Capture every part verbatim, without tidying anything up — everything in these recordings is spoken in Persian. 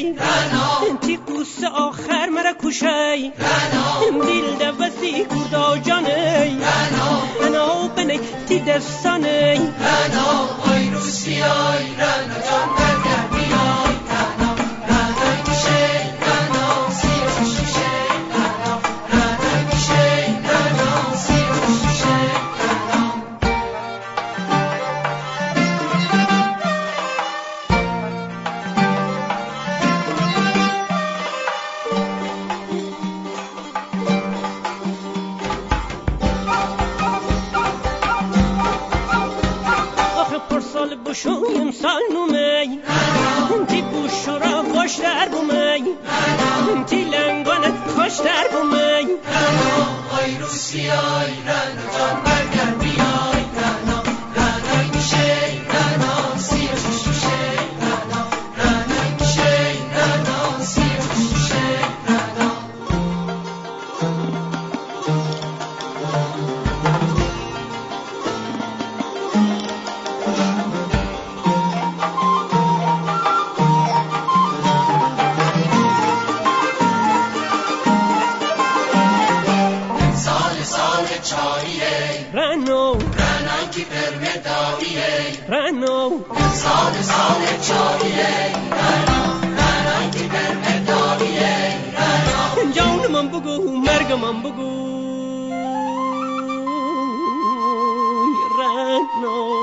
انتی قوس آخر مرا کشی دل دوستی کردا جانی انا بنی تی دستانی رنا آی روسیای رنا جان برگر بیای رنا رنا میشه رنا سیر شیشه رنا رنا میشه رنا سیر شیشه رنا بشویم سال نومی انتی بوشو را خوش در بومی انتی لنگانت خوش در بومی رنا آی روسیای رنا جان برگر بیای رنا رنا میشه رنا سیر شیشه رنا رنا میشه رنا سیر شیشه رنا رنو رنان کی پر مداویه رنو سال سال چاویه رنا رنان کی پر مداویه رنا جان من بگو مرگ من بگو رنو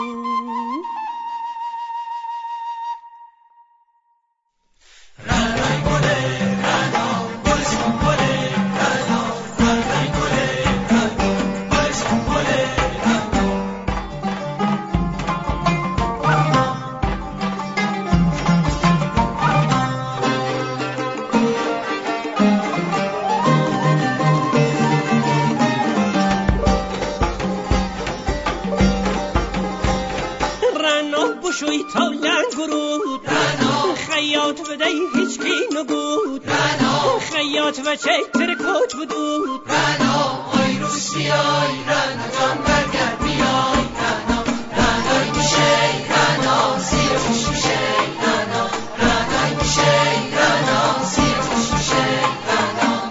بشوی تا لنگرود خیاط بدهی هیچ کی نگود خیاط و چه ترکوت بدود رنا آی روسیای رنا جان برگر بیای رنا رنا میشه رنا سیر شیشه رنا رنا میشه رنا سیر شیشه رنا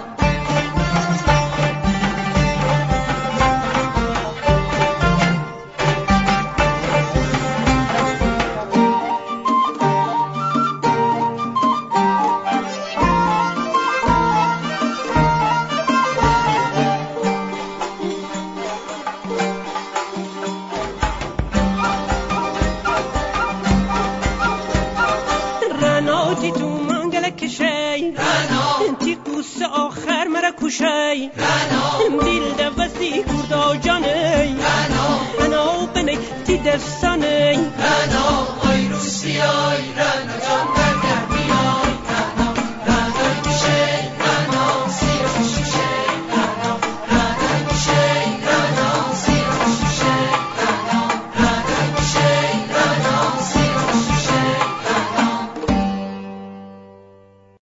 رناتی تو منگل کشی انتی قوس آخر مرا کشی دل دوستی کردا جانی انا بنی تی دستانی رنا آی روسیای رنا جان